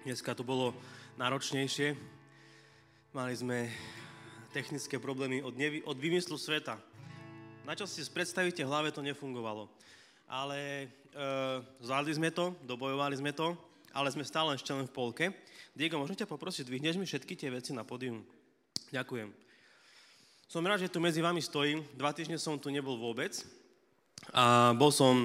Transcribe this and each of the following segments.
Dneska to bolo náročnejšie. Mali sme technické problémy od vymyslu sveta. Na čo si predstavíte, v hlave to nefungovalo. Ale zvládli sme to, dobojovali sme to, ale sme stále ešte len v polke. Diego, môžem ťa poprosiť, dvihneš mi všetky tie veci na pódium? Ďakujem. Som rád, že tu medzi vami stojím. 2 týždne som tu nebol vôbec. A bol som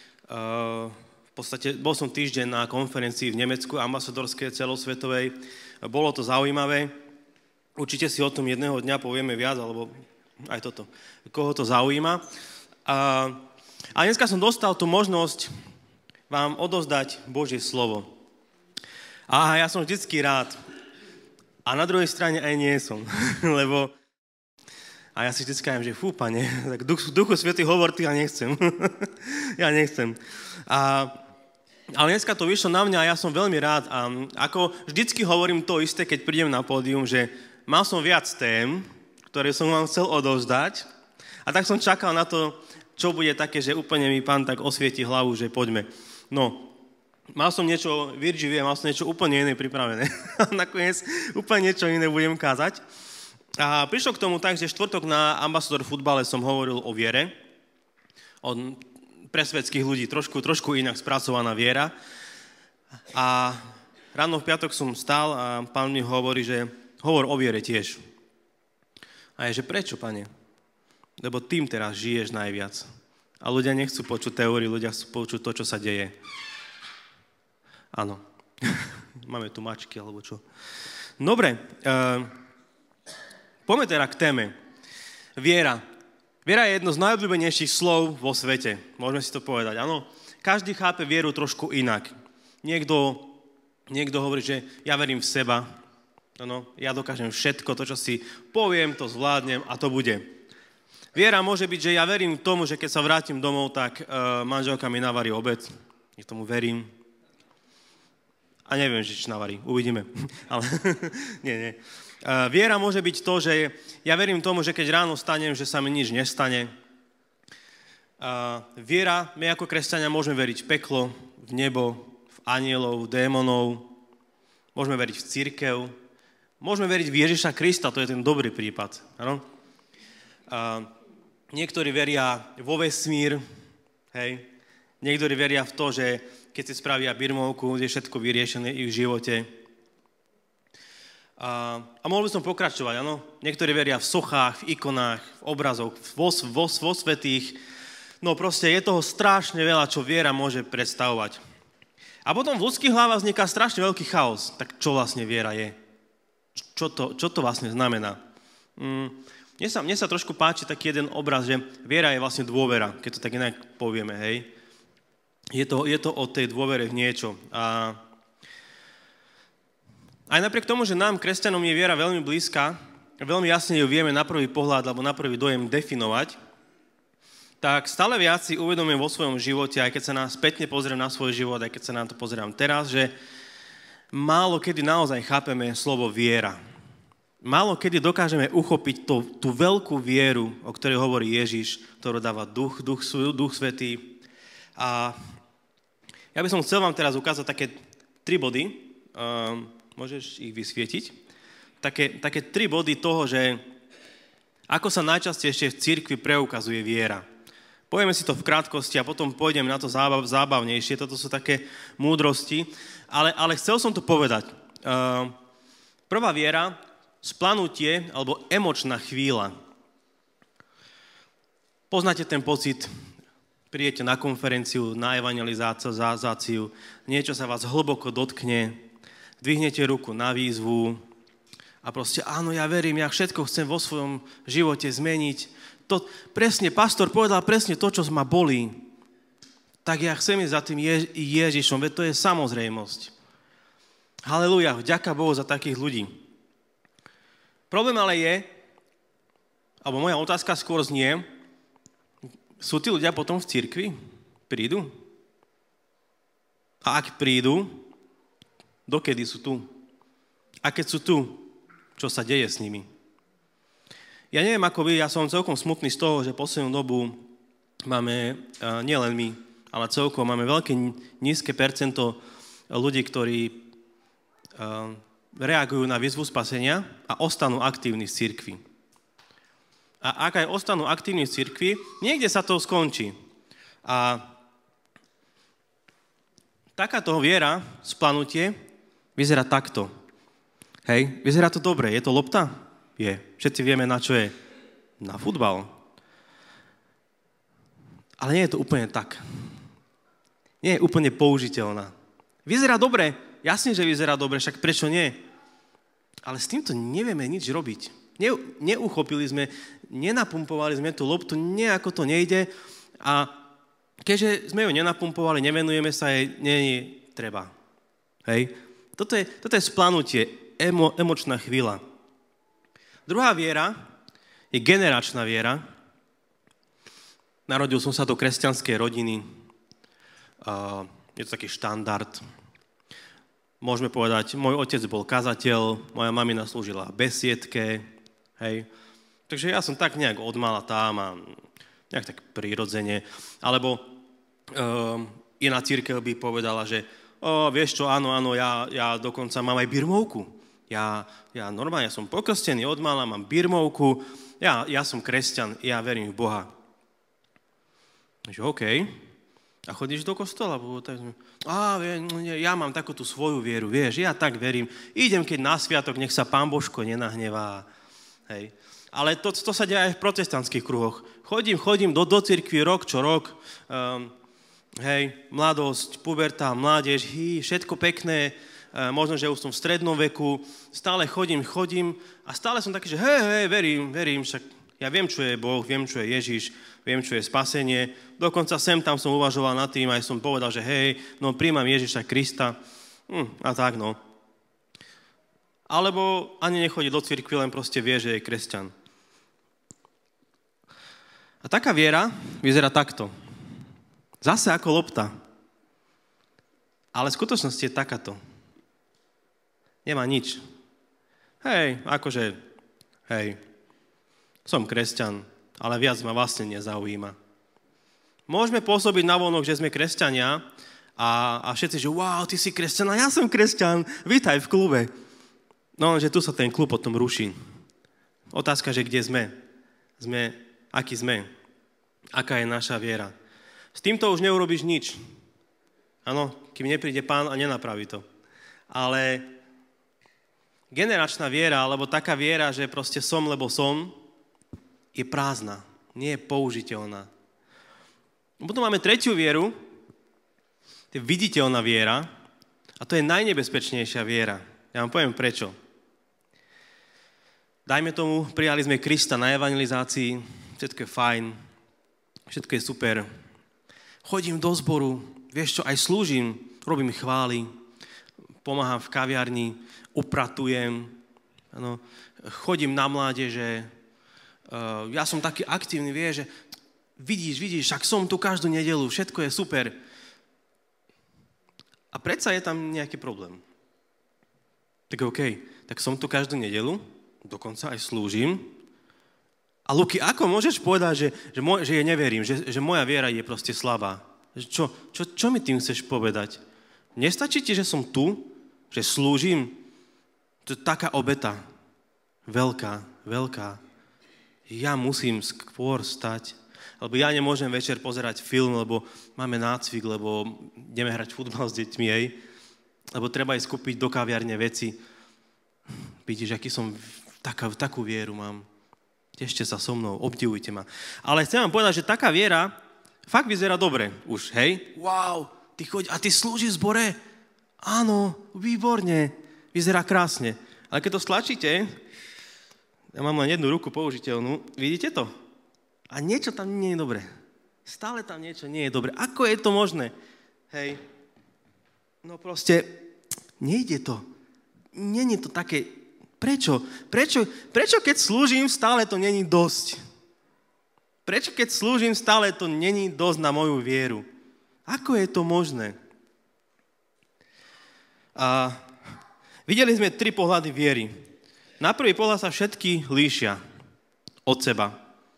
týždeň na konferencii v Nemecku, ambasadorskej, celosvetovej. Bolo to zaujímavé. Určite si o tom jedného dňa povieme viac, alebo aj toto, koho to zaujíma. A dneska som dostal tú možnosť vám odovzdať Božie slovo. A ja som vždycky rád. A na druhej strane aj nie som, lebo a ja si vždycky poviem, že fú, Pane, tak Duchu Svätý hovor, ty, ja nechcem. Ja nechcem. Ale dneska to vyšlo na mňa a ja som veľmi rád. A ako vždycky hovorím to isté, keď prídem na pódium, že mal som viac tém, ktoré som vám chcel odovzdať. A tak som čakal na to, čo bude také, že úplne mi Pán tak osvieti hlavu, že poďme. No, mal som niečo Virgivie, mal som niečo úplne iné pripravené. A nakoniec úplne niečo iné budem kázať. A prišlo k tomu tak, že štvrtok na Ambasador futbale som hovoril o viere, pre svetských ľudí trošku inak spracovaná viera. A ráno v piatok som stál a Pán mi hovorí, že hovor o viere tiež. A je, že prečo, Pane? Lebo tým teraz žiješ najviac. A ľudia nechcú počuť teóriu, ľudia chcú počuť to, čo sa deje. Áno. Máme tu mačky, alebo čo. Dobre. Poďme teda k téme. Viera. Viera je jedno z najobľúbenejších slov vo svete. Môžeme si to povedať, áno. Každý chápe vieru trošku inak. Niekto hovorí, že ja verím v seba. Áno, ja dokážem všetko, to, čo si poviem, to zvládnem a to bude. Viera môže byť, že ja verím tomu, že keď sa vrátim domov, tak manželka mi navarí obed. Ja tomu verím. A neviem, že či navarí. Uvidíme. Ale nie. Viera môže byť to, že ja verím tomu, že keď ráno stanem, že sa mi nič nestane. Viera, my ako kresťania môžeme veriť v peklo, v nebo, v anielov, v démonov. Môžeme veriť v cirkev. Môžeme veriť v Ježiša Krista, to je ten dobrý prípad. Áno? Niektorí veria vo vesmír, hej. Niektorí veria v to, že keď si spravia birmovku, je všetko vyriešené ich v živote. A mohol by som pokračovať, áno? Niektorí veria v sochách, v ikonách, v obrazoch, vo svätých. No proste je toho strašne veľa, čo viera môže predstavovať. A potom v ľudských hlavách vzniká strašne veľký chaos. Tak čo vlastne viera je? Čo to vlastne znamená? Mne sa trošku páči taký jeden obraz, že viera je vlastne dôvera, keď to tak inak povieme, hej. Je to o tej dôvere v niečo. A aj napriek tomu, že nám, kresťanom, je viera veľmi blízka, veľmi jasne ju vieme na prvý pohľad alebo na prvý dojem definovať, tak stále viac si uvedomujem vo svojom živote, aj keď sa spätne pozriem na svoj život, aj keď sa na to pozerám teraz, že málo kedy naozaj chápeme slovo viera. Málo kedy dokážeme uchopiť tú veľkú vieru, o ktorej hovorí Ježiš, ktorú dáva Duch Svätý. A ja by som chcel vám teraz ukázať také 3 body. Môžeš ich vysvietiť? Také 3 body toho, že ako sa najčastejšie v cirkvi preukazuje viera. Povieme si to v krátkosti a potom pôjdem na to zábavnejšie. Toto sú také múdrosti. Ale chcel som to povedať. Prvá viera, splanutie alebo emočná chvíľa. Poznáte ten pocit, prídete na konferenciu, na evangelizáciu, niečo sa vás hlboko dotkne, dvihnete ruku na výzvu a proste áno, ja verím, ja všetko chcem vo svojom živote zmeniť. To, presne, pastor povedal presne to, čo ma bolí. Tak ja chcem ísť za tým Ježišom, veď to je samozrejmosť. Halelúja, vďaka Bohu za takých ľudí. Problém ale je, alebo moja otázka skôr znie, sú tí ľudia potom v cirkvi? Prídu? A ak prídu, dokedy sú tu? A keď sú tu, čo sa deje s nimi? Ja neviem ako vy, ja som celkom smutný z toho, že poslednú dobu máme, nielen my, ale celkom máme veľké nízke percento ľudí, ktorí reagujú na výzvu spasenia a ostanú aktívni v cirkvi. A ak aj ostanú aktívni v cirkvi, niekde sa to skončí. A takáto viera, splanutie, vyzerá takto. Hej, vyzerá to dobre. Je to lopta? Je. Všetci vieme, na čo je. Na futbal. Ale nie je to úplne tak. Nie je úplne použiteľná. Vyzerá dobre. Jasne, že vyzerá dobre, však prečo nie? Ale s týmto nevieme nič robiť. Neuchopili sme, nenapumpovali sme tú loptu, nejako to nejde a keďže sme ju nenapumpovali, nevenujeme sa jej, nie treba. Hej? Toto je splanutie, emočná chvíľa. Druhá viera je generačná viera. Narodil som sa do kresťanskej rodiny. Je to taký štandard. Môžeme povedať, môj otec bol kazateľ, moja mamina slúžila v besiedke. Hej. Takže ja som tak nejak odmala tam a nejak tak prirodzene. Alebo iná cirkev by povedala, že vieš čo, áno, ja dokonca mám aj birmovku. Ja normálne som pokrstený odmala, mám birmovku, ja som kresťan, ja verím v Boha. Takže OK. A chodíš do kostola? Ja mám takú tú svoju vieru, vieš, ja tak verím. Idem, keď na sviatok, nech sa Pán Božko nenahnevá. Hej. Ale to sa deje aj v protestantských kruhoch. Chodím do cirkvi rok čo rok, mladosť, puberta, mládež, všetko pekné, možno, že už som v strednom veku, stále chodím a stále som taký, že verím, však ja viem, čo je Boh, viem, čo je Ježiš, viem, čo je spasenie. Dokonca tam som uvažoval nad tým, aj som povedal, že príjmam Ježiša Krista a tak, no. Alebo ani nechodí do cirkvi, len proste vie, že je kresťan. A taká viera vyzerá takto. Zase ako lopta. Ale v skutočnosti je takáto. Nemá nič. Som kresťan, ale viac ma vlastne nezaujíma. Môžeme pôsobiť navonok, že sme kresťania a všetci, že wow, ty si kresťan a ja som kresťan, vítaj v klube. No, že tu sa ten klub potom ruší. Otázka, že kde sme? Aký sme? Aká je naša viera? S týmto už neurobiš nič. Áno, kým nepríde Pán a nenapraví to. Ale generačná viera, alebo taká viera, že proste som, lebo som, je prázdna. Nie je použiteľná. Potom máme tretiu vieru, to je viditeľná viera, a to je najnebezpečnejšia viera. Ja vám poviem prečo. Dajme tomu, prijali sme Krista na evangelizácii, všetko je fajn, všetko je super. Chodím do zboru, vieš čo, aj slúžim, robím chvály, pomáham v kaviarni, upratujem, ano, chodím na mládeže, ja som taký aktívny, vieš, že vidíš, však som tu každú nedeľu, všetko je super. A predsa je tam nejaký problém. Tak OK, tak som tu každú nedeľu, dokonca aj slúžim. A Luky, ako môžeš povedať, že ja neverím, že moja viera je proste slabá? Čo mi tým chceš povedať? Nestačí ti, že som tu, že slúžim? To je taká obeta. Veľká. Ja musím skôr stať, lebo ja nemôžem večer pozerať film, lebo máme nácvik, lebo ideme hrať futbal s deťmi, lebo treba ísť kúpiť do kaviarne veci. Vidíš, aký som, takú vieru mám. Tešte sa so mnou, obdivujte ma. Ale chcem vám povedať, že taká viera fakt vyzerá dobre už, hej? Wow, ty choď a ty slúžiš v zbore? Áno, výborne, vyzerá krásne. Ale keď to stlačíte, ja mám len jednu ruku použiteľnú, vidíte to? A niečo tam nie je dobre. Stále tam niečo nie je dobre. Ako je to možné? Hej, no proste, nejde to. Nie je to také. Prečo, keď slúžim, stále to není dosť? Prečo, keď slúžim, stále to není dosť na moju vieru? Ako je to možné? A videli sme 3 pohľady viery. Na prvý pohľad sa všetky líšia od seba.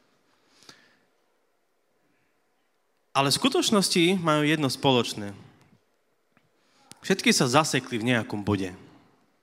Ale v skutočnosti majú jedno spoločné. Všetky sa zasekli v nejakom bode.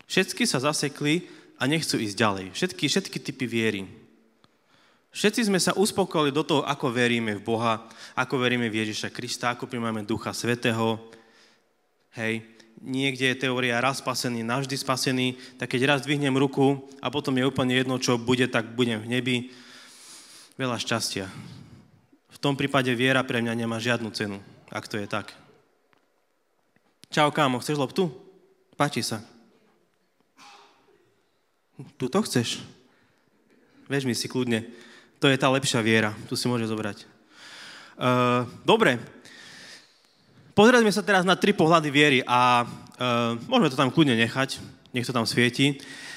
Všetky sa zasekli a nechcú ísť ďalej. Všetky typy viery. Všetci sme sa uspokojili do toho, ako veríme v Boha, ako veríme v Ježiša Krista, ako prijímame Ducha Svätého. Hej, niekde je teória raz spasený, navždy spasený, tak keď raz dvihnem ruku a potom je úplne jedno, čo bude, tak budem v nebi. Veľa šťastia. V tom prípade viera pre mňa nemá žiadnu cenu, ak to je tak. Čau, kámo, chceš loptu? Páči sa. Tu to chceš? Vežmi si kľudne. To je tá lepšia viera. Tu si môže zobrať. Dobre. Pozrieme sa teraz na 3 pohľady viery a môžeme to tam kľudne nechať. Nech to tam svieti.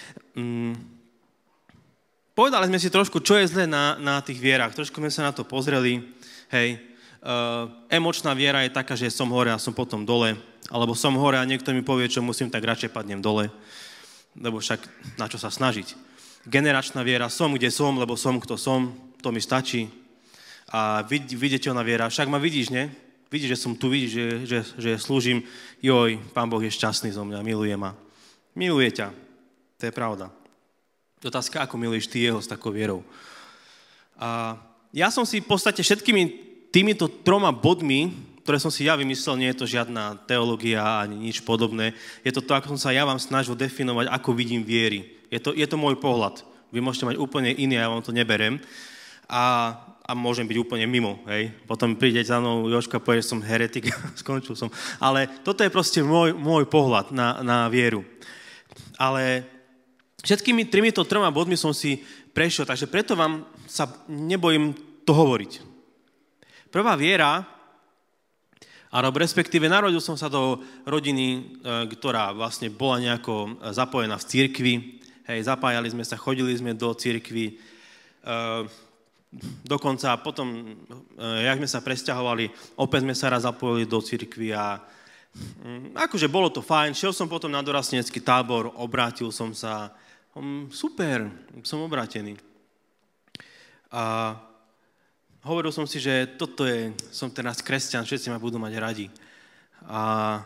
Povedali sme si trošku, čo je zlé na tých vierach. Trošku sme sa na to pozreli. Hej. Emočná viera je taká, že som hore a som potom dole. Alebo som hore a niekto mi povie, čo musím, tak radšej padnem dole. Lebo však na čo sa snažiť. Generačná viera, som kde som, lebo som kto som, to mi stačí. A viditeľná viera, však ma vidíš, ne? Vidíš, že som tu, vidíš, že slúžim. Joj, Pán Boh je šťastný zo mňa, miluje ma. Miluje ťa, to je pravda. Otázka, ako miluješ ty jeho s takou vierou. A ja som si v podstate všetkými týmito 3 bodmi, ktoré som si ja vymyslel, nie je to žiadna teológia ani nič podobné. Je to, ako som sa ja vám snažil definovať, ako vidím viery. Je to môj pohľad. Vy môžete mať úplne iný, ja vám to neberem. A môžem byť úplne mimo. Hej. Potom príde za mnou Jožka a povie, že som heretik, skončil som. Ale toto je proste môj pohľad na vieru. Ale všetkými 3 bodmi som si prešiel, takže preto vám sa nebojím to hovoriť. Prvá viera, alebo respektíve narodil som sa do rodiny, ktorá vlastne bola nejako zapojená v cirkvi. Hej, zapájali sme sa, chodili sme do cirkvi. Dokonca potom, jak sme sa presťahovali, opäť sme sa raz zapojili do cirkvi a akože bolo to fajn. Šiel som potom na dorastenecký tábor, obrátil som sa. Super, som obrátený. A hovoril som si, že som teraz kresťan, všetci ma budú mať radi. A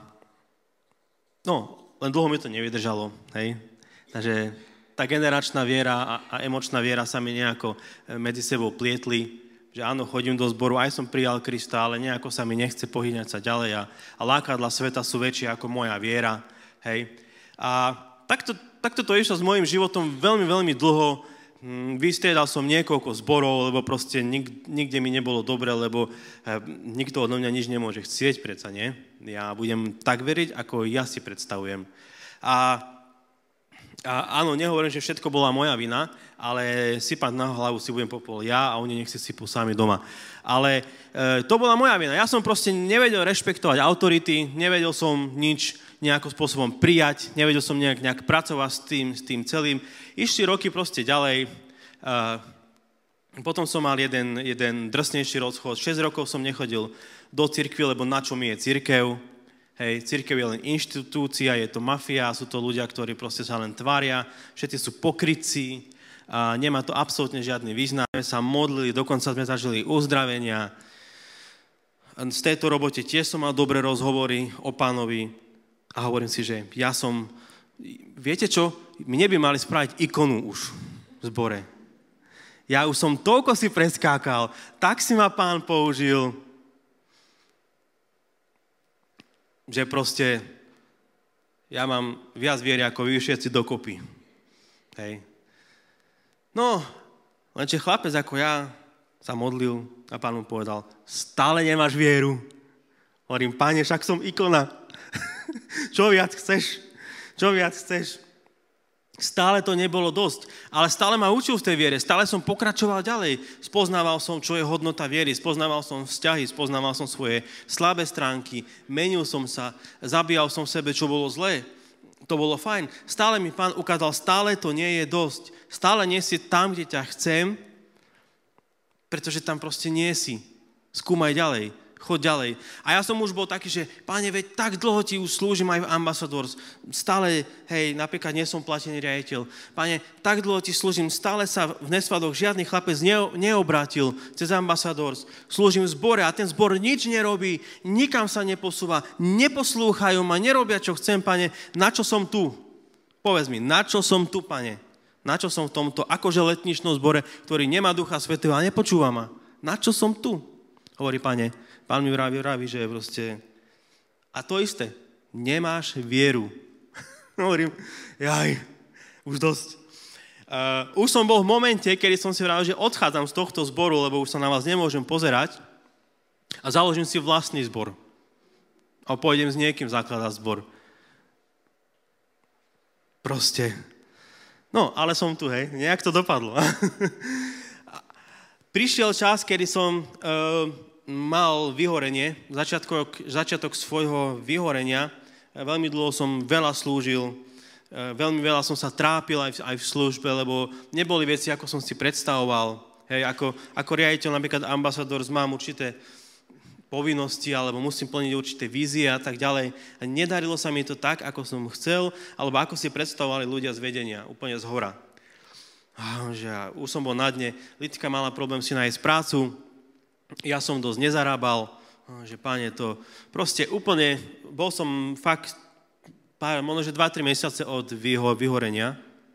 len dlho mi to nevydržalo, hej. Takže tá generačná viera a emočná viera sa mi nejako medzi sebou plietli, že áno, chodím do zboru, aj som prijal Krista, ale nejako sa mi nechce pohýňať sa ďalej a lákadlá sveta sú väčšie ako moja viera, hej. A takto to išlo s mojím životom veľmi, veľmi dlho. Vystriedal som niekoľko zborov, lebo proste nikde mi nebolo dobre, lebo nikto odo mňa nič nemôže chcieť, predsa nie. Ja budem tak veriť, ako ja si predstavujem. A áno, nehovorím, že všetko bola moja vina, ale sypať na hlavu si budem popol ja a oni nech si sypú sami doma. Ale to bola moja vina. Ja som proste nevedel rešpektovať autority, nevedel som nič nejakým spôsobom prijať, nevedel som nejak pracovať s tým celým. Išli roky proste ďalej. Potom som mal jeden drsnejší rozchod. 6 rokov som nechodil do cirkvi, lebo na čo mi je cirkev? Hej, cirkev je len inštitúcia, je to mafia, sú to ľudia, ktorí proste sa len tvária, všetci sú pokrytci, a nemá to absolútne žiadny význam. My sa modlili, dokonca sme zažili uzdravenia. Z tejto robote tiež som mal dobré rozhovory o Pánovi a hovorím si, že viete čo, mne by mali spraviť ikonu už v zbore. Ja už som toľko si preskákal, tak si ma Pán použil, že proste ja mám viac viery ako vy všetci dokopy. Hej. No, lenže chlapec ako ja sa modlil a Pán mu povedal, stále nemáš vieru. Hovorím, Páne, však som ikona. Čo viac chceš? Čo viac chceš? Stále to nebolo dosť, ale stále ma učil v tej viere, stále som pokračoval ďalej. Spoznával som, čo je hodnota viery, spoznával som vzťahy, spoznával som svoje slabé stránky, menil som sa, zabíjal som v sebe, čo bolo zlé. To bolo fajn. Stále mi Pán ukázal, stále to nie je dosť. Stále nie si tam, kde ťa chcem, pretože tam proste nie si. Skúmaj ďalej. Choď ďalej. A ja som už bol taký, že Páne, veď tak dlho ti už slúžim aj v Ambassadors. Stále, hej, napríklad nie som platený riaditeľ. Páne, tak dlho ti slúžim, stále sa v Nesvadoch žiadny chlapec neobrátil cez Ambassadors. Slúžim v zbore a ten zbor nič nerobí, nikam sa neposúva, neposlúchajú ma, nerobia, čo chcem, Pane, na čo som tu? Povedz mi, na čo som tu, Pane? Na čo som v tomto akože letničnom zbore, ktorý nemá Ducha Svätého a nepočúva ma? Na čo som tu? Hovorí Pane. Pán mi vraví, že proste... A to isté. Nemáš vieru. Hovorím, už dosť. Už som bol v momente, kedy som si vravil, že odchádzam z tohto zboru, lebo už sa na vás nemôžem pozerať a založím si vlastný zbor. A pôjdem s niekým zakladať zbor. Proste. No, ale som tu, hej. Nejak to dopadlo. Prišiel čas, kedy som mal vyhorenie, začiatok svojho vyhorenia. Veľmi dlho som veľa slúžil, veľmi veľa som sa trápil aj v službe, lebo neboli veci, ako som si predstavoval. Hej, ako riaditeľ, napríklad ambasador, mám určité povinnosti, alebo musím plniť určité vízie a tak ďalej. A nedarilo sa mi to tak, ako som chcel, alebo ako si predstavovali ľudia z vedenia, úplne z hora. Už som bol na dne, Lidka mala problém si nájsť prácu, ja som dosť nezarábal, že Pane, to proste úplne, bol som fakt možno 2-3 mesiace od vyhorenia.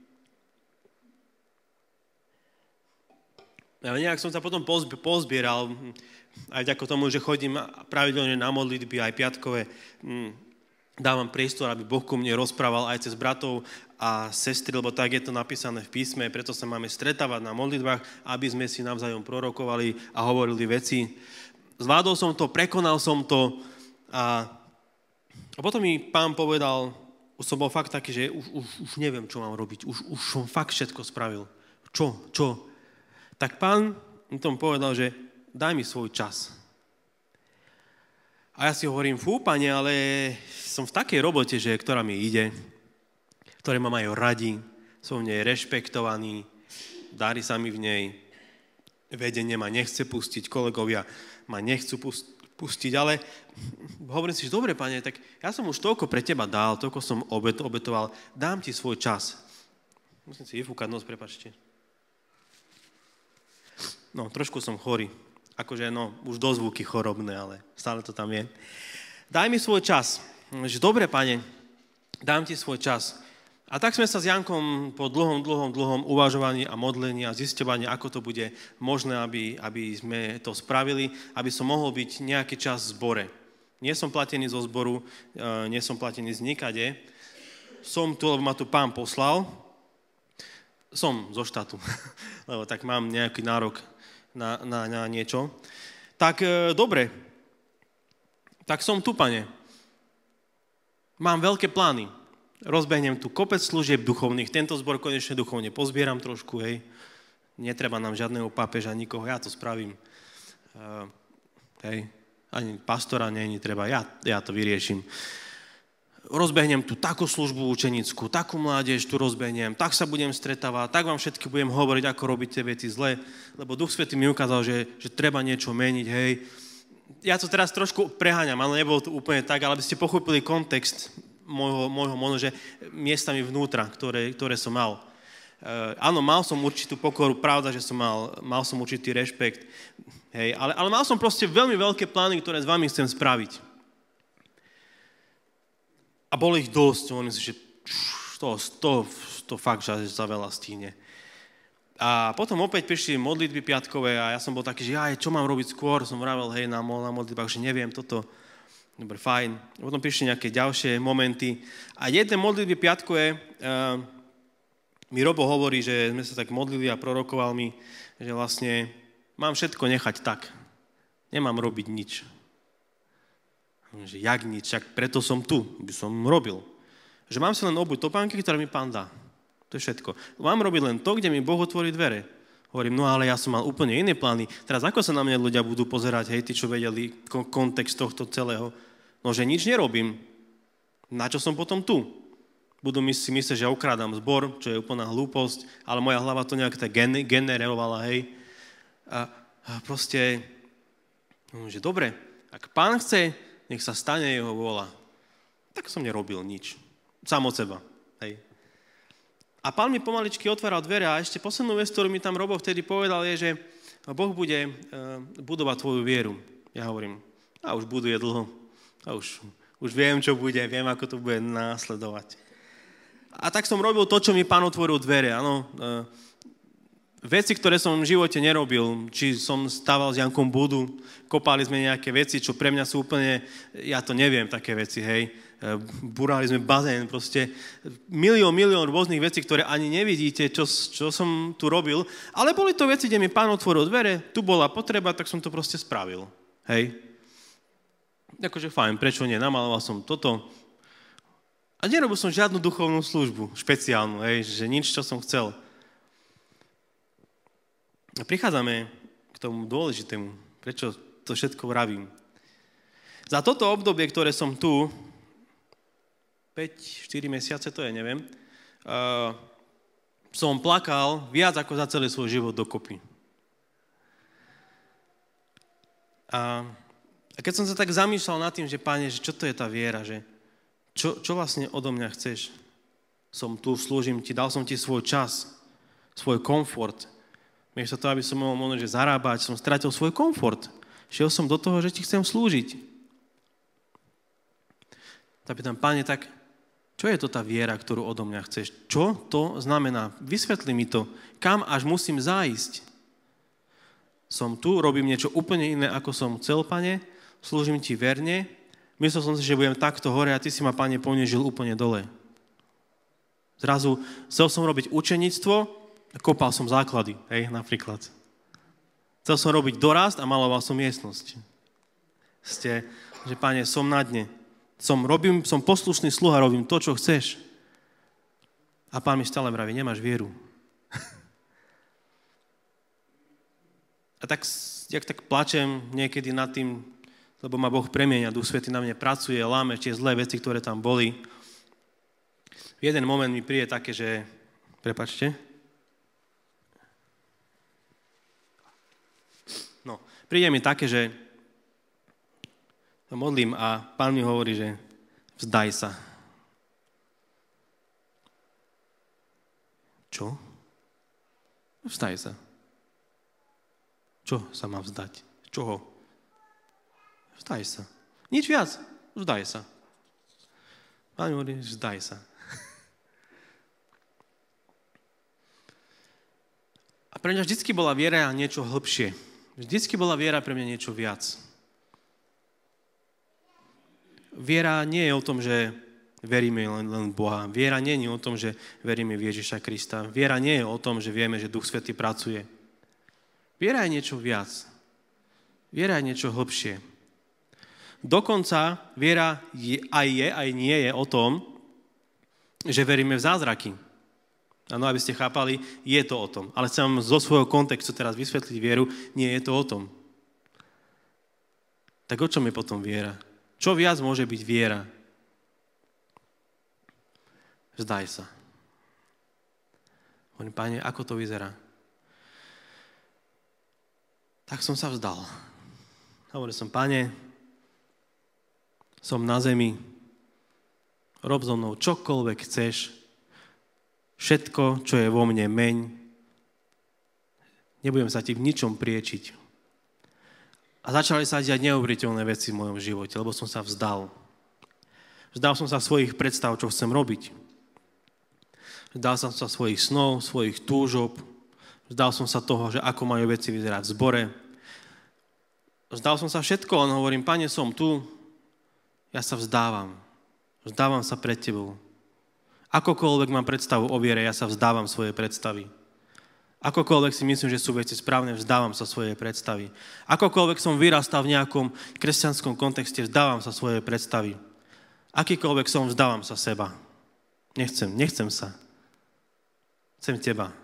A nejak som sa potom pozbieral, aj vďaka tomu, že chodím pravidelne na modlitby, aj piatkové, dávam priestor, aby Boh ku mne rozprával aj cez bratov a sestry, lebo tak je to napísané v písme, preto sa máme stretávať na modlitbách, aby sme si navzájom prorokovali a hovorili veci. Zvládol som to, prekonal som to a potom mi Pán povedal, už som bol fakt taký, že už neviem, čo mám robiť, už som fakt všetko spravil. Čo? Tak Pán mi tomu povedal, že daj mi svoj čas. A ja si hovorím, Pane, ale som v takej robote, že ktorá mi ide, ktoré ma majú radi, som v nej rešpektovaný, darí sa mi v nej, vedenie ma nechce pustiť, kolegovia ma nechcú pustiť, ale hovorím si, že dobre, Pane, tak ja som už toľko pre teba dal, toľko som obetoval, dám ti svoj čas. Musím si vyfúkať nos, prepáčte. No, trošku som chorý. Akože, už dozvuky chorobné, ale stále to tam je. Daj mi svoj čas. Že dobre, Pane, dám ti svoj čas. A tak sme sa s Jankom po dlhom uvažovaní a modlení a zisťovaní, ako to bude možné, aby sme to spravili, aby som mohol byť nejaký čas v zbore. Nie som platený zo zboru, nie som platený z nikade. Som tu, lebo ma tu Pán poslal. Som zo štátu, lebo tak mám nejaký nárok na niečo. Tak dobre, tak som tu, Pane. Mám veľké plány. Rozbehnem tu kopec služieb duchovných. Tento zbor konečne duchovne pozbieram trošku, hej. Netreba nám žiadneho pápeža, nikoho, ja to spravím. Hej. Ani pastora nie treba, ja to vyriešim. Rozbehnem tu takú službu učenickú, takú mládež tu rozbehnem, tak sa budem stretávať, tak vám všetky budem hovoriť, ako robíte veci zle, lebo Duch Svätý mi ukázal, že treba niečo meniť, hej. Ja to teraz trošku preháňam, ale nebolo to úplne tak, ale aby ste pochopili kontext môjho možno, že miestami vnútra, ktoré som mal. Áno, mal som určitú pokoru, pravda, že som mal som určitý rešpekt, hej, ale mal som proste veľmi veľké plány, ktoré s vami chcem spraviť. A bolo ich dosť, hovorím si, že to fakt, že za veľa stihne. A potom opäť prišli modlitby piatkové a ja som bol taký, že čo mám robiť skôr, som vravel, hej, na modlitbách, že neviem toto. Dobre, fajn. Potom prišli nejaké ďalšie momenty. A jedné modlitby piatkové mi Robo hovorí, že sme sa tak modlili a prorokoval mi, že vlastne mám všetko nechať tak. Nemám robiť nič. Že jak nič, tak preto som tu, by som robil. Že mám si len obuť topánky, ktoré mi Pán dá. To je všetko. Mám robiť len to, kde mi Boh otvorí dvere. Hovorím, ale ja som mal úplne iné plány. Teraz ako sa na mňa ľudia budú pozerať, hej, tí, čo vedeli kontext tohto celého? No, že nič nerobím. Na čo som potom tu? Budú si myslieť, že okrádam zbor, čo je úplná hlúposť, ale moja hlava to nejak tak generovala, hej. A proste, že dobre, ak Pán chce, nech sa stane jeho vôľa. Tak som nerobil nič. Sám od seba, hej. A Pán mi pomaličky otváral dvere a ešte poslednú vec, ktorú mi tam Robo vtedy povedal, je, že Boh bude budovať tvoju vieru. Ja hovorím, už buduje dlho. Už viem, čo bude, viem, ako to bude následovať. A tak som robil to, čo mi Pán otvoril dvere, áno. Veci, ktoré som v živote nerobil, či som stával s Jankom budu, kopali sme nejaké veci, čo pre mňa sú úplne, ja to neviem, také veci, hej. Burali sme bazén, proste milión rôznych vecí, ktoré ani nevidíte, čo som tu robil, ale boli to veci, kde mi Pán otvoril dvere, tu bola potreba, tak som to proste spravil, hej. Akože fajn, prečo nie, namaloval som toto. A nerobil som žiadnu duchovnú službu, špeciálnu, hej, že nič, čo som chcel. A prichádzame k tomu dôležitému, prečo to všetko vravím. Za toto obdobie, ktoré som tu, 5-4 mesiace, to je, neviem, som plakal viac ako za celý svoj život dokopy. A keď som sa tak zamýšľal nad tým, že Pane, že čo to je tá viera, že čo vlastne odo mňa chceš? Som tu, slúžim ti, dal som ti svoj čas, svoj komfort. Miesto toho, aby som mohol možno zarábať, som stratil svoj komfort. Šiel som do toho, že ti chcem slúžiť. Tak pýtam, Pane, tak čo je to tá viera, ktorú odo mňa chceš? Čo to znamená? Vysvetli mi to. Kam až musím zájsť? Som tu, robím niečo úplne iné, ako som chcel, Pane, slúžim ti verne. Myslel som si, že budem takto hore a ty si ma, Pane, ponížil úplne dole. Zrazu chcel som robiť učeníctvo a kopal som základy, hej, napríklad. Chcel som robiť dorast a maloval som miestnosť. Že Pane, som na dne. Som poslušný sluha, robím to, čo chceš. A Pán mi stále vraví, nemáš vieru. A tak, jak tak plačem niekedy nad tým, lebo ma Boh premieňa, Duch Svätý na mne pracuje, láme tie zlé veci, ktoré tam boli. V jeden moment mi príde také, že... Prepáčte. No, príde mi také, že sa modlím a Pán mi hovorí, že vzdaj sa. Čo? Vzdaj sa. Čo sa má vzdať? Čoho? Vzdaj sa. Nič viac. Vzdaj sa. Pán hovorí, vzdaj sa. A pre mňa vždycky bola viera niečo hlbšie. Vždycky bola viera pre mňa niečo viac. Viera nie je o tom, že veríme len Boha. Viera nie je o tom, že veríme v Ježiša Krista. Viera nie je o tom, že vieme, že Duch Svätý pracuje. Viera je niečo viac. Viera je niečo hlbšie. Dokonca viera aj nie je o tom, že veríme v zázraky. Áno, aby ste chápali, je to o tom. Ale chcem vám zo svojho kontextu teraz vysvetliť vieru, nie je to o tom. Tak o čom je potom viera? Čo viac môže byť viera? Vzdaj sa. Hovorím, Pane, ako to vyzerá? Tak som sa vzdal. Hovoril som, Pane, som na zemi, rob so mnou čokoľvek chceš, všetko, čo je vo mne, meň. Nebudem sa ti v ničom priečiť. A začali sa diať neuveriteľné veci v mojom živote, lebo som sa vzdal. Vzdal som sa svojich predstav, čo chcem robiť. Vzdal som sa svojich snov, svojich túžob. Vzdal som sa toho, že ako majú veci vyzerať v zbore. Vzdal som sa všetko, len hovorím, Pane, som tu, ja sa vzdávam. Vzdávam sa pred Tebou. Akokoľvek mám predstavu o viere, ja sa vzdávam svojej predstavy. Akokoľvek si myslím, že sú veci správne, vzdávam sa svojej predstavy. Akokoľvek som vyrastal v nejakom kresťanskom kontexte, vzdávam sa svojej predstavy. Akýkoľvek som, vzdávam sa seba. Nechcem sa. Chcem Teba.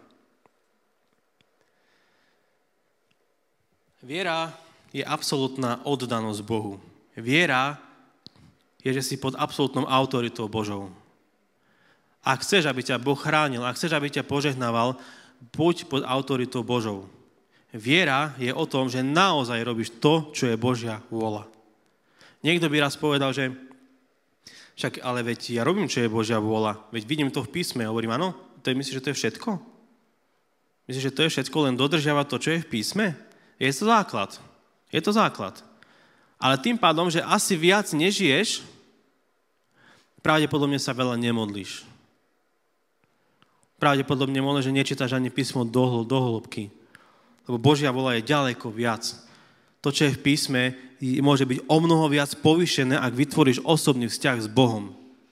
Viera je absolútna oddanosť Bohu. Viera je, že si pod absolútnou autoritou Božou. Ak chceš, aby ťa Boh chránil, ak chceš, aby ťa požehnával, buď pod autoritou Božou. Viera je o tom, že naozaj robíš to, čo je Božia vôľa. Niekto by raz povedal, že však, ale veď ja robím, čo je Božia vôľa. Veď vidím to v písme. Hovorím, áno, myslíš, že to je všetko? Myslíš, že to je všetko, len dodržiavať to, čo je v písme? Je to základ. Je to základ. Ale tým pádom, že asi viac nežiješ, pravdepodobne sa veľa nemodlíš. Pravdepodobne možno, že nečítaš ani písmo do hĺbky. Lebo Božia vôľa je ďaleko viac. To, čo je v písme, môže byť o mnoho viac povýšené, ak vytvoríš osobný vzťah s Bohom.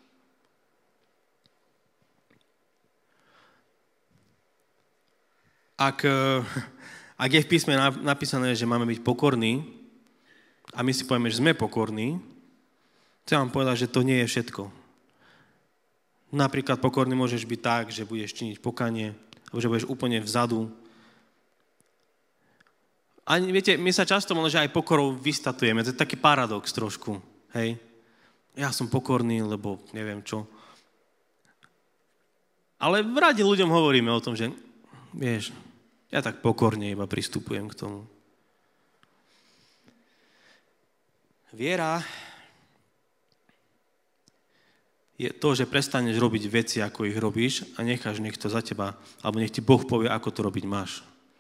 Ak je v písme napísané, že máme byť pokorní a my si povieme, že sme pokorní, chcem vám povedať, že to nie je všetko. Napríklad pokorný môžeš byť tak, že budeš činiť pokanie, alebo že budeš úplne vzadu. A viete, my sa často možno, že aj pokorou vystatujeme. To je taký paradox trošku. Hej? Ja som pokorný, lebo neviem čo. Ale v rade ľuďom hovoríme o tom, že vieš, ja tak pokorne iba pristupujem k tomu. Viera je to, že prestaneš robiť veci, ako ich robíš a necháš nech to za teba, alebo nech ti Boh povie, ako to robiť máš.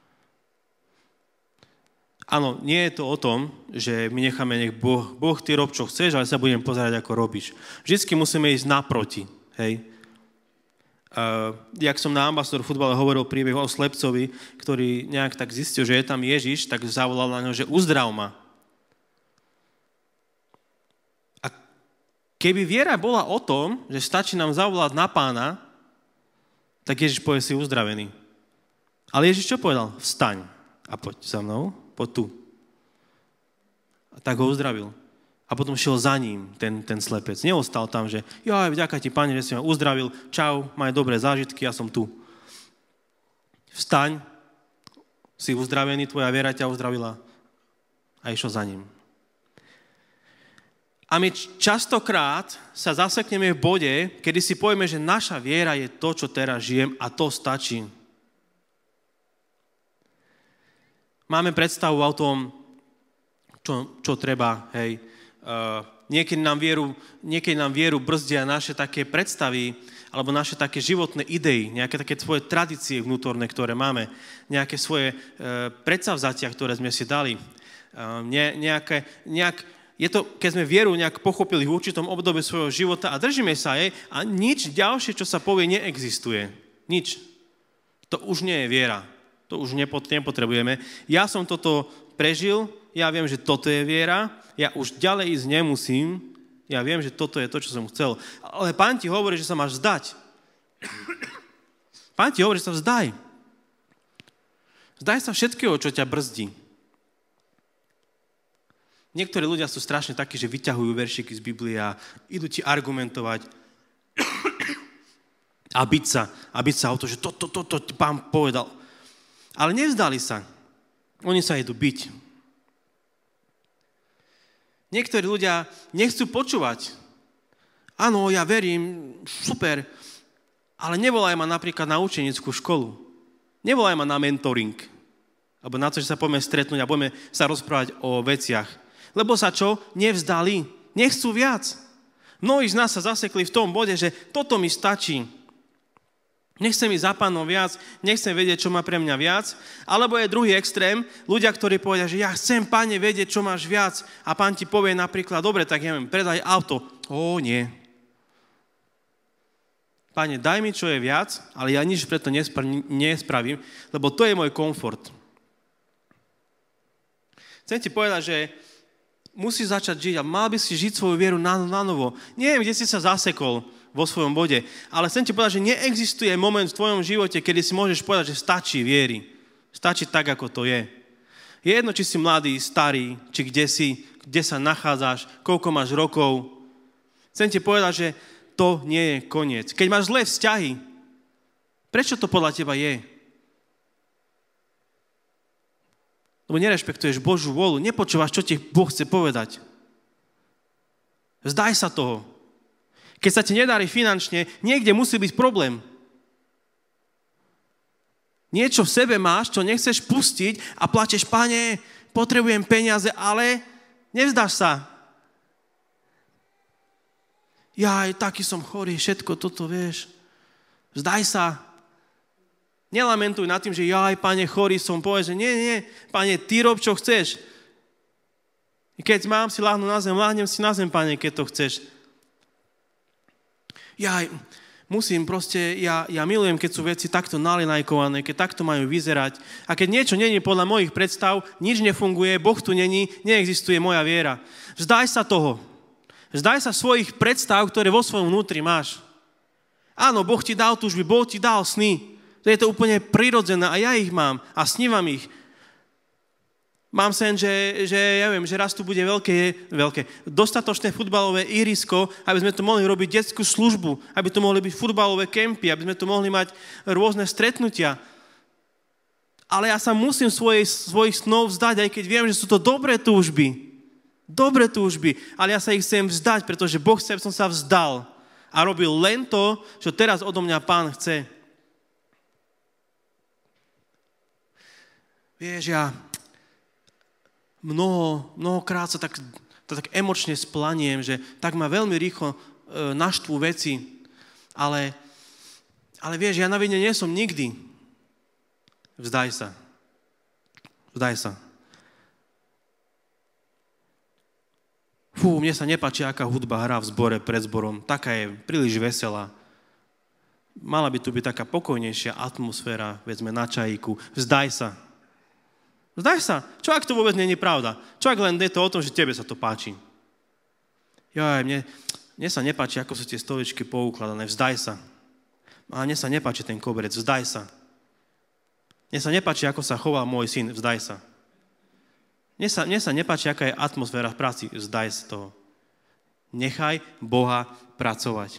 Áno, nie je to o tom, že my necháme nech Boh ty rob, čo chceš, ale sa budem pozerať, ako robíš. Vždycky musíme ísť naproti, hej. Jak som na Ambasador futbale hovoril príbeh o slepcovi, ktorý nejak tak zistil, že je tam Ježiš, tak zavolal na ňo, že uzdrav ma. A keby viera bola o tom, že stačí nám zavolať na Pána, tak Ježiš povie si uzdravený. Ale Ježiš čo povedal? Vstaň a poď za mnou, poď tu. A tak ho uzdravil. A potom šiel za ním ten slepec. Neostal tam, že vďaka ti, Pane, že si ma uzdravil, čau, maj dobré zážitky, ja som tu. Vstaň, si uzdravený, tvoja viera ťa uzdravila a išiel za ním. A my častokrát sa zasekneme v bode, kedy si povieme, že naša viera je to, čo teraz žijem a to stačí. Máme predstavu o tom, čo treba, hej. Niekedy nám vieru brzdia naše také predstavy alebo naše také životné idei, nejaké také svoje tradície vnútorné, ktoré máme, nejaké svoje predsavzatia, ktoré sme si dali. Je to, keď sme vieru nejak pochopili v určitom období svojho života a držíme sa jej a nič ďalšie, čo sa povie, neexistuje. Nič. To už nie je viera. To už nepotrebujeme. Ja som toto prežil, ja viem, že toto je viera, ja už ďalej ísť nemusím, ja viem, že toto je to, čo som chcel. Ale Pán ti hovorí, že sa máš vzdať. Pán ti hovorí, že sa vzdaj. Vzdaj sa všetkého, čo ťa brzdí. Niektorí ľudia sú strašne takí, že vyťahujú veršiky z Biblie a idú ti argumentovať a byť sa o to, že toto ti Pán povedal. Ale nevzdali sa. Oni sa idú byť. Niektorí ľudia nechcú počúvať. Áno, ja verím, super, ale nevolaj ma napríklad na učenickú školu. Nevolaj ma na mentoring. Alebo na to, že sa poďme stretnúť a budeme sa rozprávať o veciach. Lebo sa čo? Nevzdali. Nechcú viac. Mnohí z nás sa zasekli v tom bode, že toto mi stačí. Nechcem ísť za Pánom viac, nechcem vedieť, čo má pre mňa viac. Alebo je druhý extrém, ľudia, ktorí povedia, že ja chcem, Pane, vedieť, čo máš viac. A Pán ti povie napríklad, dobre, tak ja viem, predaj auto. Nie. Pane, daj mi, čo je viac, ale ja nič preto nespravím, lebo to je môj komfort. Chcem ti povedať, že musíš začať žiť a mal by si žiť svoju vieru na novo. Neviem, kde si sa zasekol vo svojom bode. Ale chcem ti povedať, že neexistuje moment v tvojom živote, kedy si môžeš povedať, že stačí viery. Stačí tak, ako to je. Je jedno, či si mladý, starý, či kde sa nachádzaš, koľko máš rokov. Chcem ti povedať, že to nie je koniec. Keď máš zlé vzťahy, prečo to podľa teba je? Lebo nerešpektuješ Božiu vôľu, nepočúvaš, čo ti Boh chce povedať. Vzdaj sa toho. Keď sa ti nedarí finančne, niekde musí byť problém. Niečo v sebe máš, čo nechceš pustiť a plačeš, Pane, potrebujem peniaze, ale nevzdáš sa. Taký som chorý, všetko toto, vieš. Vzdaj sa. Nelamentuj nad tým, že Pane, chorý som, povedz, že nie, Pane, ty rob, čo chceš. I keď mám si láhnuť na zem, láhnem si na zem, Pane, keď to chceš. Musím proste, ja milujem, keď sú veci takto nalinajkované, keď takto majú vyzerať. A keď niečo není podľa mojich predstav, nič nefunguje, Boh tu není, neexistuje moja viera. Vzdaj sa toho. Vzdaj sa svojich predstav, ktoré vo svojom vnútri máš. Áno, Boh ti dal túžby, Boh ti dal sny. To je to úplne prirodzené a ja ich mám a snívam ich. Mám sen, že ja viem, že raz tu bude veľké, dostatočné futbalové ihrisko, aby sme tu mohli robiť detskú službu, aby tu mohli byť futbalové kempy, aby sme tu mohli mať rôzne stretnutia. Ale ja sa musím svojich snov vzdať, aj keď viem, že sú to dobré túžby. Dobré túžby, ale ja sa ich chcem vzdať, pretože Boh chce, aby som sa vzdal a robil len to, čo teraz odo mňa Pán chce. Vieš, ja mnohokrát sa tak emočne splaniem, že tak ma veľmi rýchlo naštvú veci, ale vieš, ja na vine nie som nikdy. Vzdaj sa. Mne sa nepáči, aká hudba hrá v zbore pred zborom. Taká je príliš veselá. Mala by tu byť taká pokojnejšia atmosféra, veď sme na čajíku. Vzdaj sa. Čo ak to vôbec nie je pravda? Čo ak len je to o tom, že tebe sa to páči? Mne sa nepáči, ako sú tie stoličky poukladané. Vzdaj sa. A mne sa nepáči ten koberec. Vzdaj sa. Mne sa nepáči, ako sa chová môj syn. Vzdaj sa. Mne sa nepáči, aká je atmosféra v práci. Vzdaj sa toho. Nechaj Boha pracovať.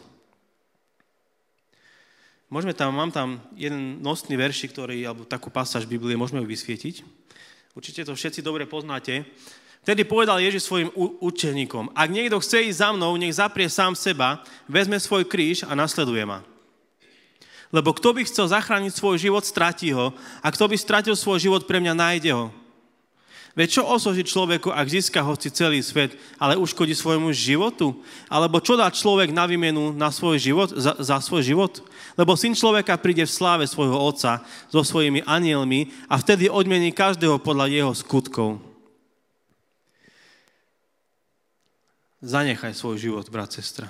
Mám tam jeden nosný veršik, alebo takú pasáž Biblie, môžeme ju vysvietiť. Určite to všetci dobre poznáte. Vtedy povedal Ježiš svojim učeníkom, ak niekto chce ísť za mnou, nech zaprie sám seba, vezme svoj kríž a nasleduje ma. Lebo kto by chcel zachrániť svoj život, stratí ho, a kto by stratil svoj život pre mňa, nájde ho. Veď čo osoží človeku, ak získa hoci celý svet, ale uškodí svojmu životu? Alebo čo dá človek na výmenu na svoj život, za svoj život? Lebo Syn človeka príde v sláve svojho Otca so svojimi anielmi a vtedy odmení každého podľa jeho skutkov. Zanechaj svoj život, brat, sestra.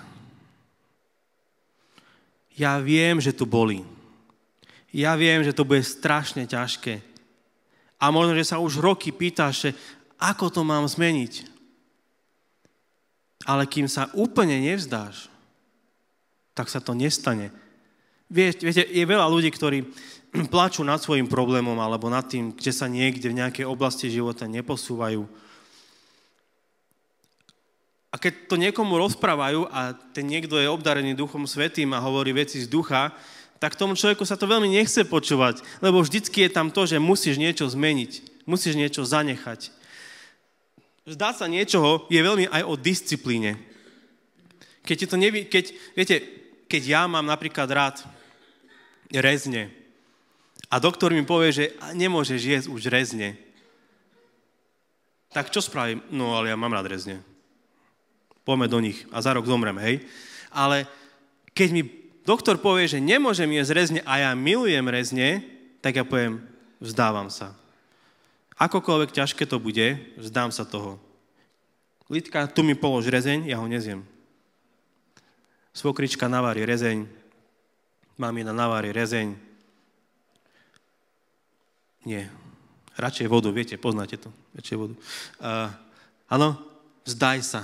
Ja viem, že tu bolí. Ja viem, že to bude strašne ťažké. A možno, že sa už roky pýtaš, že ako to mám zmeniť. Ale kým sa úplne nevzdáš, tak sa to nestane. Viete, je veľa ľudí, ktorí plačú nad svojím problémom alebo nad tým, že sa niekde v nejakej oblasti života neposúvajú. A keď to niekomu rozprávajú a ten niekto je obdarený Duchom Svätým a hovorí veci z ducha, tak tomu človeku sa to veľmi nechce počúvať, lebo vždycky je tam to, že musíš niečo zmeniť, musíš niečo zanechať. Vzdať sa niečoho je veľmi aj o disciplíne. Keď ja mám napríklad rád rezne a doktor mi povie, že nemôžeš jesť už rezne, tak čo spravím? No, ale ja mám rád rezne. Poďme do nich a za rok zomrem, hej? Ale keď mi doktor povie, že nemôžem jesť rezne a ja milujem rezne, tak ja poviem, vzdávam sa. Akokoľvek ťažké to bude, vzdám sa toho. Lidka, tu mi polož rezeň, ja ho nezjem. Svokrička navarí rezeň, mamina navarí rezeň. Nie, radšej vodu, viete, poznáte to, radšej vodu. Áno, vzdaj sa.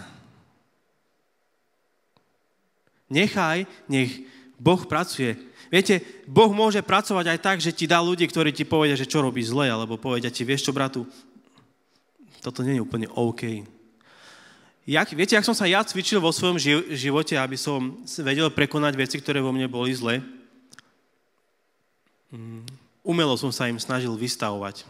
Nech Boh pracuje. Viete, Boh môže pracovať aj tak, že ti dá ľudí, ktorí ti povedia, že čo robíš zle, alebo povedia ti, vieš čo, bratu, toto nie je úplne OK. Viete, jak som sa ja cvičil vo svojom živote, aby som vedel prekonať veci, ktoré vo mne boli zle? Umelo som sa im snažil vystavovať.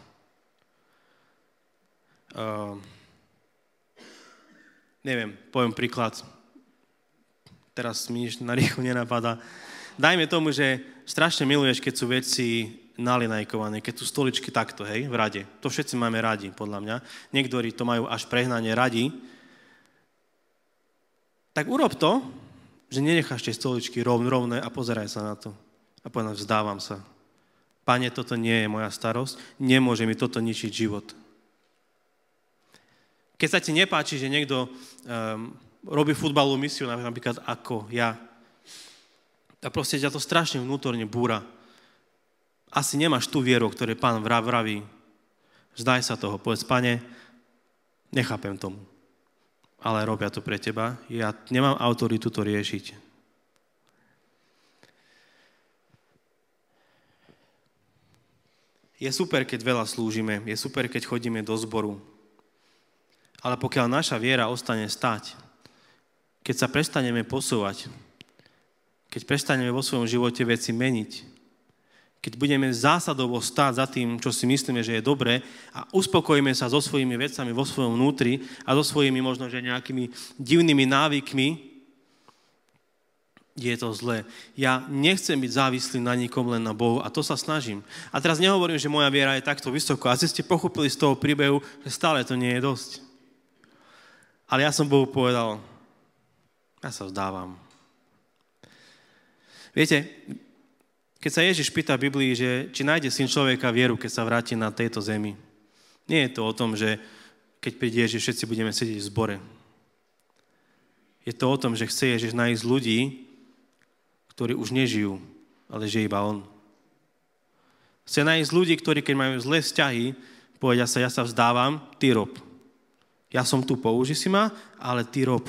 Neviem, poviem príklad. Teraz mi nič na rýchlo nenapadá. Dajme tomu, že strašne miluješ, keď sú veci nalinajkované, keď sú stoličky takto, hej, v rade. To všetci máme radi, podľa mňa. Niektorí to majú až prehnane radi. Tak urob to, že nenecháš tie stoličky rovné a pozeraj sa na to. A povedal, vzdávam sa. Pane, toto nie je moja starosť, nemôže mi toto ničiť život. Keď sa ti nepáči, že niekto robí futbalovú misiu, napríklad ako ja, A proste ťa to strašne vnútorne búra. Asi nemáš tú vieru, ktoré Pán vraví. Vzdaj sa toho, povedz, Pane, nechápem tomu, ale robia to pre teba. Ja nemám autoritu to riešiť. Je super, keď veľa slúžime, je super, keď chodíme do zboru, ale pokiaľ naša viera ostane stáť, keď sa prestaneme posúvať, keď prestaneme vo svojom živote veci meniť, keď budeme zásadovo stáť za tým, čo si myslíme, že je dobré a uspokojíme sa so svojimi vecami vo svojom vnútri a so svojimi možno, že nejakými divnými návykmi, je to zlé. Ja nechcem byť závislý na nikom, len na Bohu a to sa snažím. A teraz nehovorím, že moja viera je takto vysoko. Asi ste pochopili z toho príbehu, že stále to nie je dosť. Ale ja som Bohu povedal, ja sa vzdávam. Viete, keď sa Ježiš pýta v Biblii, že či nájde syn človeka vieru, keď sa vráti na tejto zemi, nie je to o tom, že keď príde Ježiš, všetci budeme sedieť v zbore. Je to o tom, že chce Ježiš nájsť ľudí, ktorí už nežijú, ale žije iba on. Chce nájsť ľudí, ktorí keď majú zlé vzťahy, povedia sa, ja sa vzdávam, ty rob. Ja som tu, použi si ma, ale ty rob.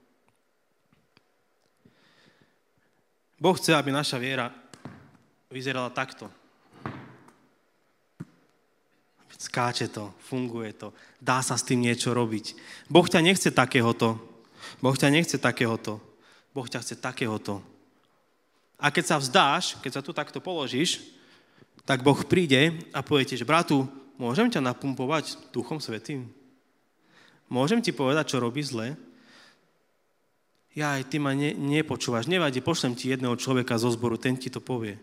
Boh chce, aby naša viera vyzerala takto. Skáče to, funguje to, dá sa s tým niečo robiť. Boh ťa nechce takéhoto. Boh ťa nechce takéhoto. Boh ťa chce takéhoto. A keď sa vzdáš, keď sa tu takto položíš, tak Boh príde a povie ti, že bratu, môžem ťa napumpovať Duchom Svätým? Môžem ti povedať, čo robíš zle? Ty ma nepočúvaš, nevadí, pošlem ti jedného človeka zo zboru, ten ti to povie.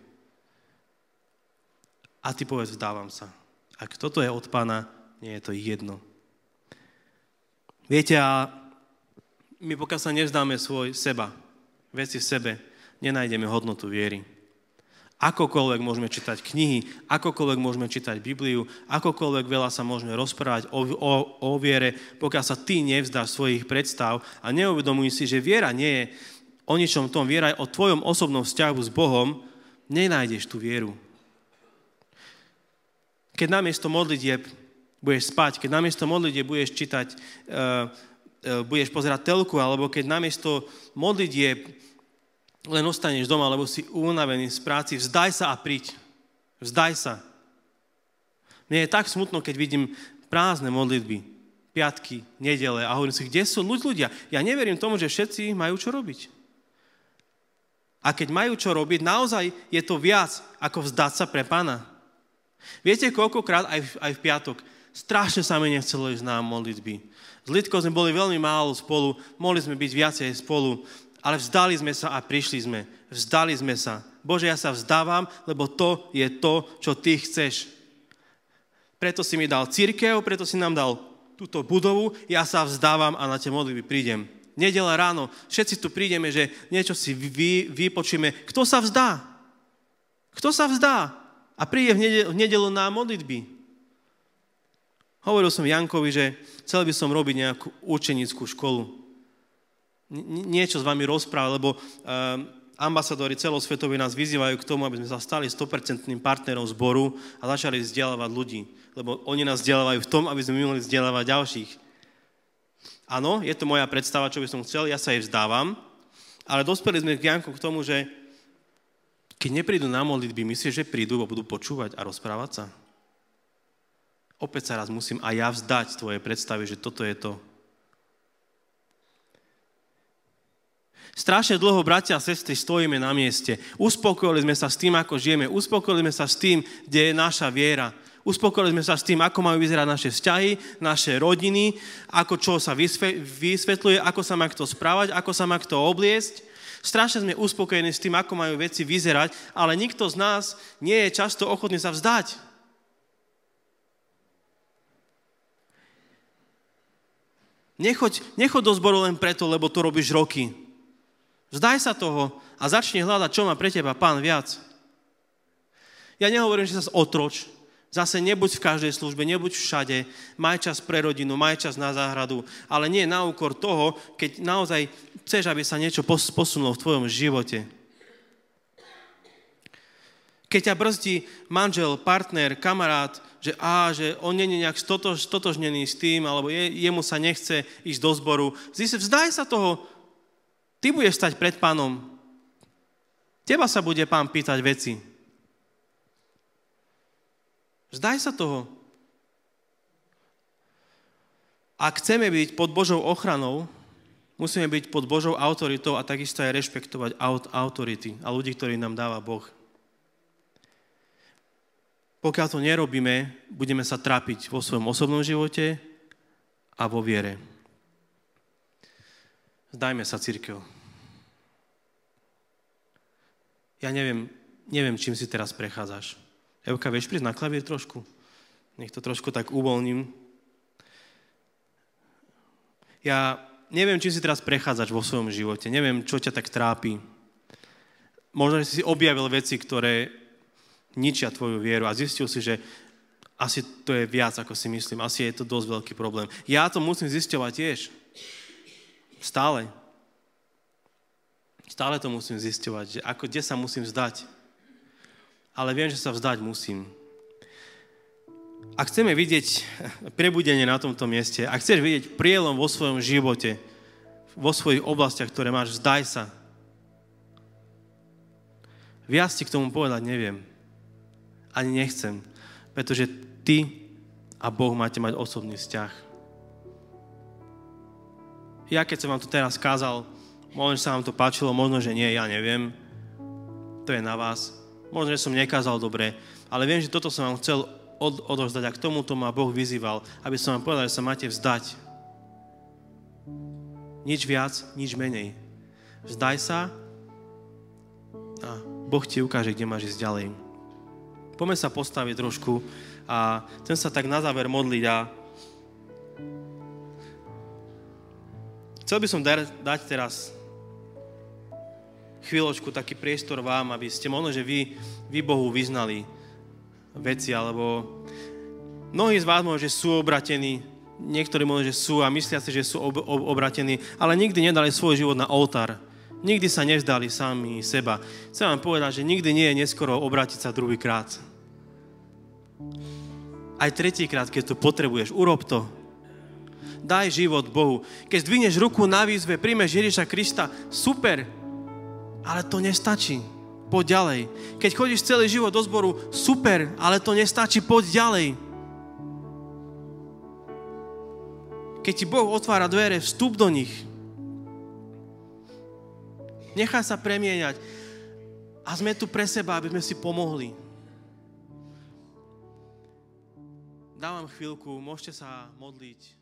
A ty povedz, vzdávam sa. Ak toto je od Pána, nie je to jedno. Viete, a my pokiaľ sa nevzdáme veci v sebe, nenájdeme hodnotu viery. Akokoľvek môžeme čítať knihy, akokoľvek môžeme čítať Bibliu, akokoľvek veľa sa môžeme rozprávať o viere, pokiaľ sa ty nevzdáš svojich predstav a neuvedomuj si, že viera nie je o ničom tom, viera je o tvojom osobnom vzťahu s Bohom, nenájdeš tú vieru. Keď namiesto modlitieb budeš spať, keď namiesto modlitieb budeš čítať, budeš pozerať telku, alebo keď namiesto modlitieb len ostaneš doma, lebo si unavený z práci, vzdaj sa a príď. Vzdaj sa. Mne je tak smutno, keď vidím prázdne modlitby, piatky, nedele a hovorím si, kde sú ľudia? Ja neverím tomu, že všetci majú čo robiť. A keď majú čo robiť, naozaj je to viac, ako vzdať sa pre Pána. Viete, koľkokrát aj v piatok strašne sa mi nechcelo ísť na modlitby. S Lidkou sme boli veľmi málo spolu, mohli sme byť viacej spolu, ale vzdali sme sa a prišli sme. Vzdali sme sa. Bože, ja sa vzdávam, lebo to je to, čo ty chceš. Preto si mi dal cirkev, preto si nám dal túto budovu, ja sa vzdávam a na tie modlitby prídem. Nedeľa ráno, všetci tu prídeme, že niečo si vypočujeme. Kto sa vzdá? Kto sa vzdá? A príde v nedeľu na modlitby. Hovoril som Jankovi, že chcel by som robiť nejakú učenickú školu. Niečo s vami rozprávať, lebo ambasadori celosvetovi nás vyzývajú k tomu, aby sme sa stali 100% partnerom zboru a začali vzdelávať ľudí. Lebo oni nás vzdelávajú v tom, aby sme mohli vzdelávať ďalších. Áno, je to moja predstava, čo by som chcel, ja sa jej vzdávam, ale dospeli sme k Janku k tomu, že keď neprídu na modlitby, myslíš, že prídu a budú počúvať a rozprávať sa? Opäť sa raz musím aj ja vzdať tvoje predstavy, že toto je to. Strašne dlho, bratia a sestry, stojíme na mieste. Uspokojili sme sa s tým, ako žijeme. Uspokojili sme sa s tým, kde je naša viera. Uspokojili sme sa s tým, ako majú vyzerať naše vzťahy, naše rodiny, ako čo sa vysvetľuje, ako sa má kto správať, ako sa má kto obliecť. Strašne sme uspokojení s tým, ako majú veci vyzerať, ale nikto z nás nie je často ochotný sa vzdať. Nechoď do zboru len preto, lebo to robíš roky. Vzdaj sa toho a začni hľadať, čo má pre teba Pán viac. Ja nehovorím, že sa otroč. Zase nebuď v každej službe, nebuď všade. Maj čas pre rodinu, maj čas na záhradu, ale nie na úkor toho, keď naozaj chceš, aby sa niečo posunulo v tvojom živote. Keď ťa brzdí manžel, partner, kamarát, že on nie je nejak stotožnený s tým, alebo jemu sa nechce ísť do zboru, vzdaj sa toho. Ty budeš stať pred Pánom. Teba sa bude Pán pýtať veci. Vzdaj sa toho. Ak chceme byť pod Božou ochranou, musíme byť pod Božou autoritou a takisto aj rešpektovať autority a ľudí, ktorí nám dáva Boh. Pokiaľ to nerobíme, budeme sa trápiť vo svojom osobnom živote a vo viere. Vzdajme sa, cirkev. Ja neviem, čím si teraz prechádzaš. Evka, vieš prísť na klavír trošku? Nech to trošku tak uvoľním. Ja neviem, čím si teraz prechádzaš vo svojom živote. Neviem, čo ťa tak trápi. Možno, že si objavil veci, ktoré ničia tvoju vieru a zistil si, že asi to je viac, ako si myslím. Asi je to dosť veľký problém. Ja to musím zisťovať tiež. Stále. Stále to musím zisťovať, že kde sa musím vzdať. Ale viem, že sa vzdať musím. Ak chceme vidieť prebudenie na tomto mieste, ak chceš vidieť prielom vo svojom živote, vo svojich oblastiach, ktoré máš, vzdaj sa. Viac ti k tomu povedať neviem. Ani nechcem. Pretože ty a Boh máte mať osobný vzťah. Ja keď som vám to teraz kázal, možno, že sa vám to páčilo, možno, že nie, ja neviem. To je na vás. Možno, že som nekázal dobre, ale viem, že toto som vám chcel odovzdať a k tomuto ma Boh vyzýval, aby som vám povedal, že sa máte vzdať. Nič viac, nič menej. Vzdaj sa a Boh ti ukáže, kde máš ísť ďalej. Poďme sa postaviť trošku a chcem sa tak na záver modliť a chcel by som dať teraz chvíľočku taký priestor vám, aby ste možno, že vy Bohu vyznali veci, alebo mnohí z vás možno, že sú obratení, niektorí možno, že sú a myslia si, že sú obratení, ale nikdy nedali svoj život na oltár. Nikdy sa nevzdali sami seba. Chcem vám povedať, že nikdy nie je neskoro obrátiť sa druhýkrát. Aj tretíkrát, keď to potrebuješ, urob to. Daj život Bohu. Keď zdvihneš ruku na výzve, príjmeš Ježiša Krista, super, ale to nestačí. Poď ďalej. Keď chodíš celý život do zboru, super, ale to nestačí, poď ďalej. Keď ti Boh otvára dvere, vstup do nich. Nechaj sa premieňať. A sme tu pre seba, aby sme si pomohli. Dávam chvíľku, môžete sa modliť.